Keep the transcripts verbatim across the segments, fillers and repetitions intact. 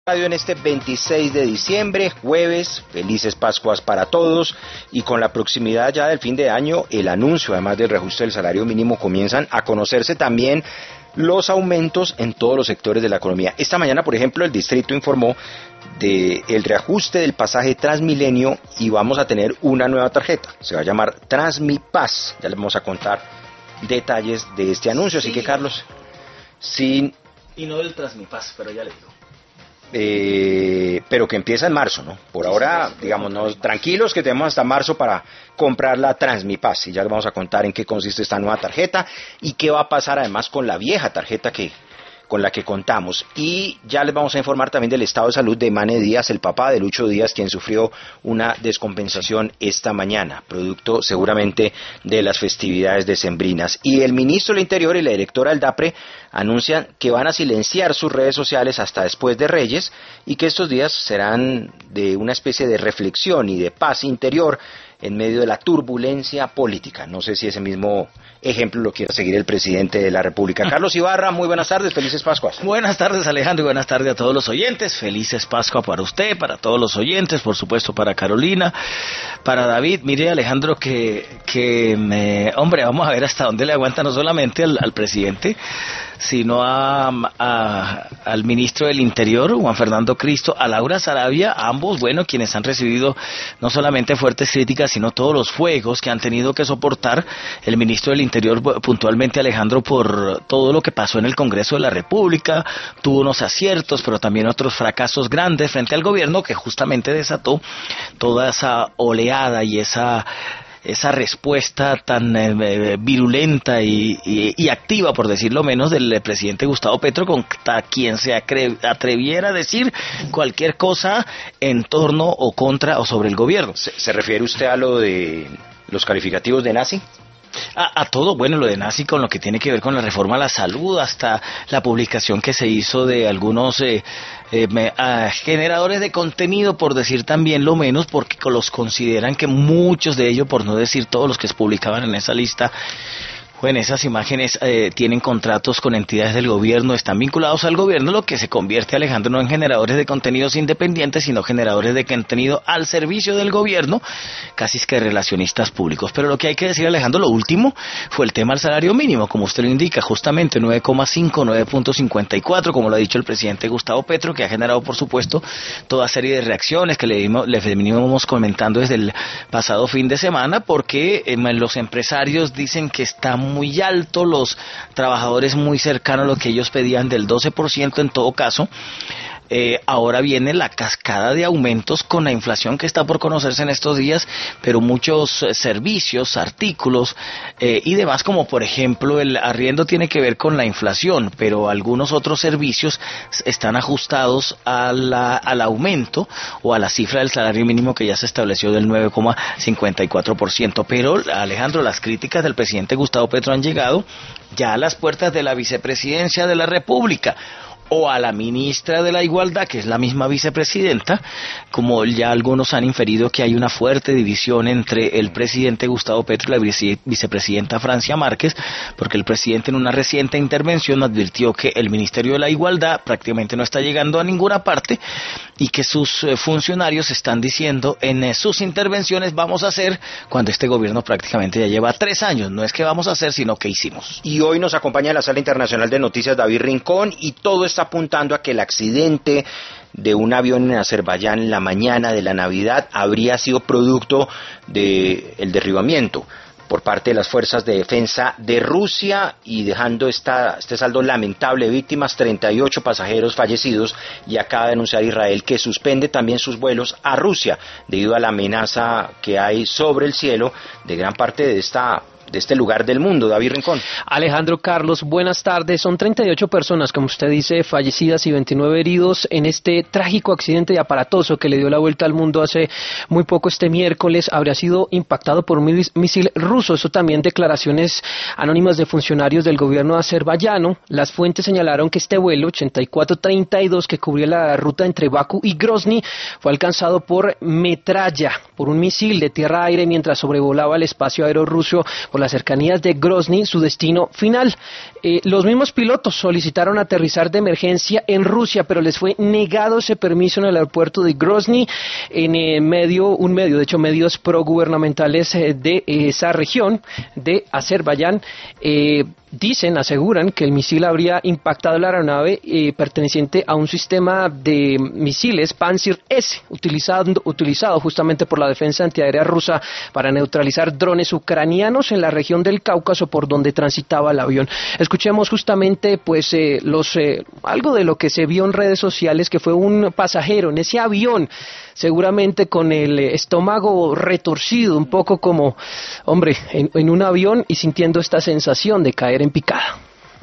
Radio en este veintiséis de diciembre, jueves, felices Pascuas para todos, y con la proximidad ya del fin de año, el anuncio además del reajuste del salario mínimo, comienzan a conocerse también los aumentos en todos los sectores de la economía. Esta mañana, por ejemplo, el distrito informó del reajuste del pasaje Transmilenio y vamos a tener una nueva tarjeta, se va a llamar Transmipaz. Ya les vamos a contar detalles de este anuncio, sí. Así que Carlos, sin... Y no del Transmipaz, pero ya le digo. Eh, pero que empieza en marzo, ¿no? Por ahora, digamos, no, tranquilos que tenemos hasta marzo para comprar la Transmipaz, y ya les vamos a contar en qué consiste esta nueva tarjeta y qué va a pasar además con la vieja tarjeta que con la que contamos. Y ya les vamos a informar también del estado de salud de Mane Díaz, el papá de Lucho Díaz, quien sufrió una descompensación esta mañana, producto seguramente de las festividades decembrinas. Y el ministro del Interior y la directora del DAPRE anuncian que van a silenciar sus redes sociales hasta después de Reyes y que estos días serán de una especie de reflexión y de paz interior en medio de la turbulencia política. No sé si ese mismo ejemplo lo quiere seguir el presidente de la República. Carlos Ibarra, muy buenas tardes, felices Pascuas. Buenas tardes, Alejandro, y buenas tardes a todos los oyentes. Felices Pascua para usted, para todos los oyentes, por supuesto para Carolina, para David. Mire, Alejandro, que, que me, hombre, vamos a ver hasta dónde le aguanta no solamente al, al presidente, sino a, a, al ministro del Interior, Juan Fernando Cristo, a Laura Sarabia, ambos, bueno, quienes han recibido no solamente fuertes críticas, sino todos los fuegos que han tenido que soportar el ministro del Interior, puntualmente Alejandro, por todo lo que pasó en el Congreso de la República. Tuvo unos aciertos, pero también otros fracasos grandes frente al gobierno, que justamente desató toda esa oleada y esa... esa respuesta tan eh, virulenta y, y, y activa, por decirlo menos, del presidente Gustavo Petro, contra quien se atreviera a decir cualquier cosa en torno o contra o sobre el gobierno. ¿Se, se refiere usted a lo de los calificativos de nazi? A, a todo, bueno, lo de nazi con lo que tiene que ver con la reforma a la salud, hasta la publicación que se hizo de algunos eh, eh, me, uh, generadores de contenido, por decir también lo menos, porque los consideran que muchos de ellos, por no decir todos los que se publicaban en esa lista, bueno, esas imágenes eh, tienen contratos con entidades del gobierno, están vinculados al gobierno, lo que se convierte, Alejandro, no en generadores de contenidos independientes, sino generadores de contenido al servicio del gobierno, casi es que relacionistas públicos. Pero lo que hay que decir, Alejandro, lo último fue el tema del salario mínimo, como usted lo indica, justamente nueve coma cinco, nueve punto cincuenta y cuatro, como lo ha dicho el presidente Gustavo Petro, que ha generado, por supuesto, toda serie de reacciones que le, dimos, le venimos comentando desde el pasado fin de semana, porque eh, los empresarios dicen que está muy alto, los trabajadores muy cercanos a lo que ellos pedían del doce por ciento en todo caso. Eh, ahora viene la cascada de aumentos con la inflación que está por conocerse en estos días, pero muchos eh, servicios, artículos eh, y demás, como por ejemplo el arriendo tiene que ver con la inflación, pero algunos otros servicios están ajustados a la, al aumento o a la cifra del salario mínimo que ya se estableció del nueve coma cincuenta y cuatro por ciento. Pero, Alejandro, las críticas del presidente Gustavo Petro han llegado ya a las puertas de la vicepresidencia de la República, o a la ministra de la Igualdad, que es la misma vicepresidenta, como ya algunos han inferido que hay una fuerte división entre el presidente Gustavo Petro y la vice, vicepresidenta Francia Márquez, porque el presidente en una reciente intervención advirtió que el Ministerio de la Igualdad prácticamente no está llegando a ninguna parte y que sus eh, funcionarios están diciendo en eh, sus intervenciones vamos a hacer, cuando este gobierno prácticamente ya lleva tres años, no es que vamos a hacer, sino que hicimos. Y hoy nos acompaña en la Sala Internacional de Noticias David Rincón, y todo está apuntando a que el accidente de un avión en Azerbaiyán la mañana de la Navidad habría sido producto del derribamiento por parte de las fuerzas de defensa de Rusia, y dejando esta, este saldo lamentable de víctimas, treinta y ocho pasajeros fallecidos, y acaba de anunciar Israel que suspende también sus vuelos a Rusia debido a la amenaza que hay sobre el cielo de gran parte de esta de este lugar del mundo. David Rincón. Alejandro, Carlos, buenas tardes. Son treinta y ocho personas, como usted dice, fallecidas y veintinueve heridos en este trágico accidente aparatoso que le dio la vuelta al mundo hace muy poco. Este miércoles habría sido impactado por un misil ruso. Eso también declaraciones anónimas de funcionarios del gobierno azerbaiyano. Las fuentes señalaron que este vuelo ochenta y cuatro treinta y dos, que cubría la ruta entre Bakú y Grozny, fue alcanzado por metralla, por un misil de tierra-aire mientras sobrevolaba el espacio aéreo ruso por las cercanías de Grozny, su destino final. Eh, los mismos pilotos solicitaron aterrizar de emergencia en Rusia, pero les fue negado ese permiso en el aeropuerto de Grozny, en eh, medio, un medio, de hecho medios progubernamentales eh, de esa región de Azerbaiyán, eh, dicen, aseguran que el misil habría impactado la aeronave eh, perteneciente a un sistema de misiles Pantsir S, utilizado, utilizado justamente por la defensa antiaérea rusa para neutralizar drones ucranianos en la región del Cáucaso por donde transitaba el avión. Escuchemos justamente pues eh, los eh, algo de lo que se vio en redes sociales, que fue un pasajero en ese avión, seguramente con el estómago retorcido, un poco como, hombre, en, en un avión y sintiendo esta sensación de caer en picada.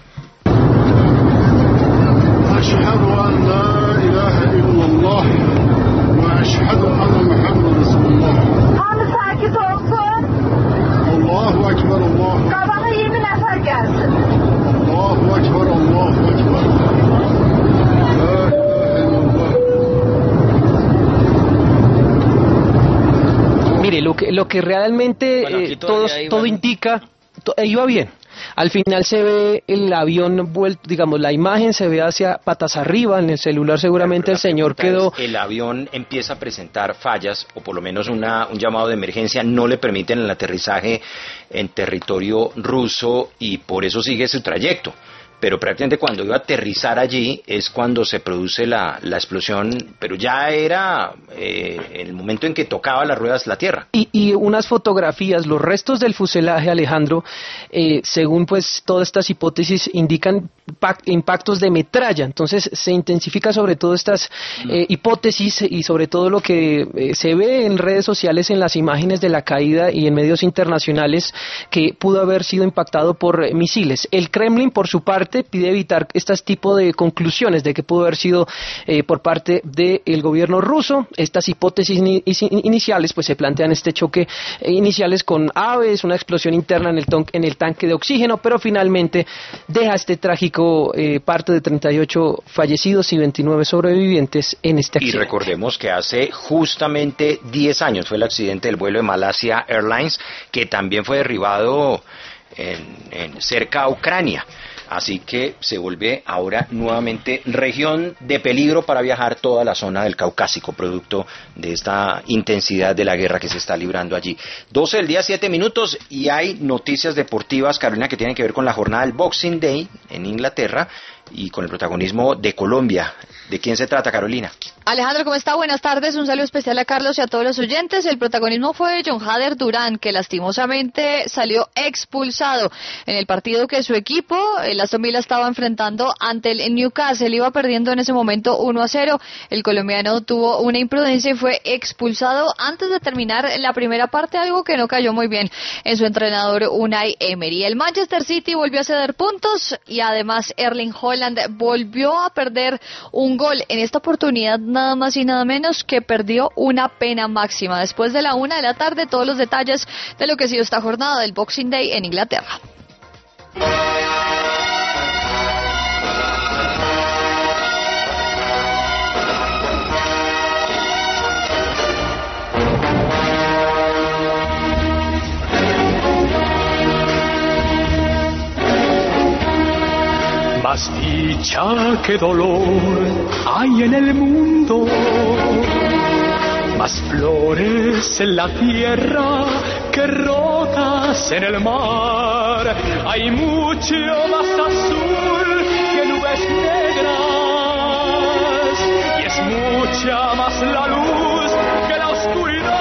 Mire, lo que, lo que realmente bueno, eh, todo, todo indica, to, iba bien. Al final se ve el avión vuelto, digamos, la imagen se ve hacia patas arriba, en el celular seguramente el señor quedó... Es, el avión empieza a presentar fallas, o por lo menos una, un llamado de emergencia, no le permiten el aterrizaje en territorio ruso y por eso sigue su trayecto. Pero prácticamente cuando iba a aterrizar allí es cuando se produce la, la explosión, pero ya era eh, el momento en que tocaba las ruedas la tierra. Y, y unas fotografías, los restos del fuselaje, Alejandro, eh, según pues todas estas hipótesis indican impactos de metralla, entonces se intensifica sobre todo estas eh, hipótesis y sobre todo lo que eh, se ve en redes sociales, en las imágenes de la caída y en medios internacionales, que pudo haber sido impactado por eh, misiles. El Kremlin, por su parte, pide evitar este tipo de conclusiones de que pudo haber sido eh, por parte del gobierno ruso. Estas hipótesis in iniciales pues se plantean este choque eh, iniciales con aves, una explosión interna en el, en el tanque de oxígeno, pero finalmente deja este trágico eh, parte de treinta y ocho fallecidos y veintinueve sobrevivientes en este accidente. Y recordemos que hace justamente diez años fue el accidente del vuelo de Malasia Airlines, que también fue derribado en, en cerca a Ucrania. Así que se vuelve ahora nuevamente región de peligro para viajar toda la zona del Caucásico, producto de esta intensidad de la guerra que se está librando allí. doce del día, siete minutos, y hay noticias deportivas, Carolina, que tienen que ver con la jornada del Boxing Day en Inglaterra y con el protagonismo de Colombia. ¿De quién se trata, Carolina? Alejandro, ¿cómo está? Buenas tardes. Un saludo especial a Carlos y a todos los oyentes. El protagonismo fue de John Hader Durán, que lastimosamente salió expulsado en el partido que su equipo, el Aston Villa, estaba enfrentando ante el Newcastle. Iba perdiendo en ese momento uno a cero. El colombiano tuvo una imprudencia y fue expulsado antes de terminar la primera parte, algo que no cayó muy bien en su entrenador Unai Emery. El Manchester City volvió a ceder puntos y además Erling Haaland volvió a perder un gol. En esta oportunidad nada más y nada menos que perdió una pena máxima. Después de la una de la tarde, todos los detalles de lo que ha sido esta jornada del Boxing Day en Inglaterra. Más dicha que dolor hay en el mundo, más flores en la tierra que rotas en el mar. Hay mucho más azul que nubes negras y es mucha más la luz que la oscuridad.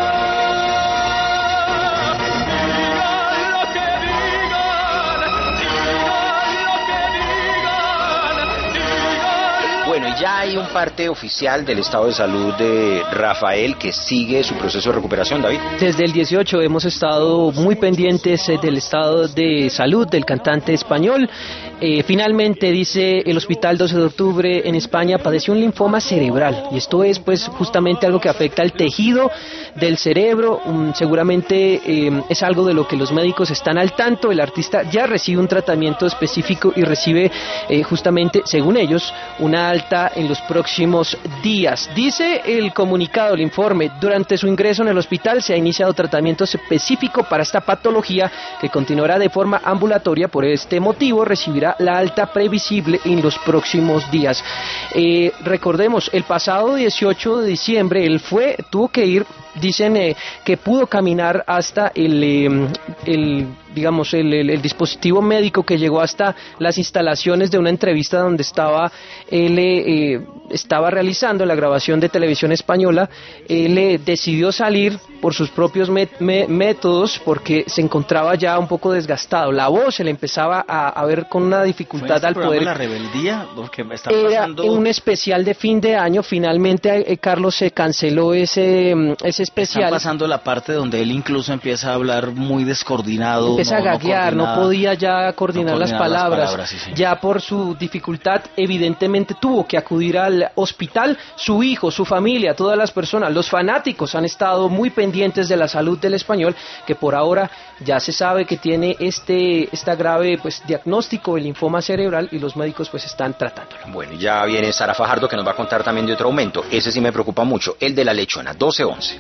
Bueno, y ya hay un parte oficial del estado de salud de Rafael, que sigue su proceso de recuperación, David. Desde el dieciocho hemos estado muy pendientes del estado de salud del cantante español Eh, finalmente, dice el Hospital doce de octubre en España, padeció un linfoma cerebral, y esto es pues justamente algo que afecta al tejido del cerebro. Um, seguramente eh, es algo de lo que los médicos están al tanto. El artista ya recibe un tratamiento específico y recibe eh, justamente, según ellos, una alta en los próximos días. Dice el comunicado, el informe, durante su ingreso en el hospital se ha iniciado tratamiento específico para esta patología que continuará de forma ambulatoria. Por este motivo recibirá la alta previsible en los próximos días. Eh, recordemos, el pasado dieciocho de diciembre él fue, tuvo que ir, dicen eh, que pudo caminar hasta el, eh, el digamos, el, el, el dispositivo médico que llegó hasta las instalaciones de una entrevista donde estaba él eh, estaba realizando la grabación de Televisión Española. Él eh, decidió salir por sus propios met, me, métodos porque se encontraba ya un poco desgastado. La voz se le empezaba a, a ver con una dificultad este al poder. La rebeldía, porque me está Era pasando... un especial de fin de año. Finalmente, eh, Carlos, se canceló ese ese especial. Están pasando la parte donde él incluso empieza a hablar muy descoordinado. Empieza no, a gaguear, no, no podía ya coordinar, no las palabras. Las palabras sí, sí. Ya por su dificultad, evidentemente tuvo que acudir al hospital. Su hijo, su familia, todas las personas, los fanáticos han estado muy pendientes de la salud del español, que por ahora ya se sabe que tiene este esta grave pues diagnóstico, el linfoma cerebral, y los médicos pues están tratándolo. Bueno, ya viene Sara Fajardo, que nos va a contar también de otro aumento. Ese sí me preocupa mucho, el de la lechona, doce once.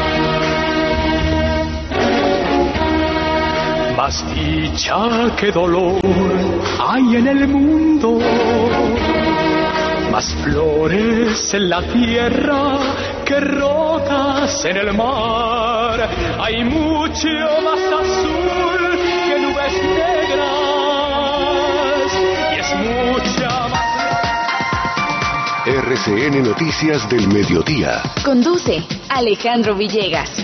Más dicha que dolor hay en el mundo, más flores en la tierra que rocas en el mar. Hay mucho más azul que nubes negras y es mucha más... R C N Noticias del Mediodía. Conduce Alejandro Villegas.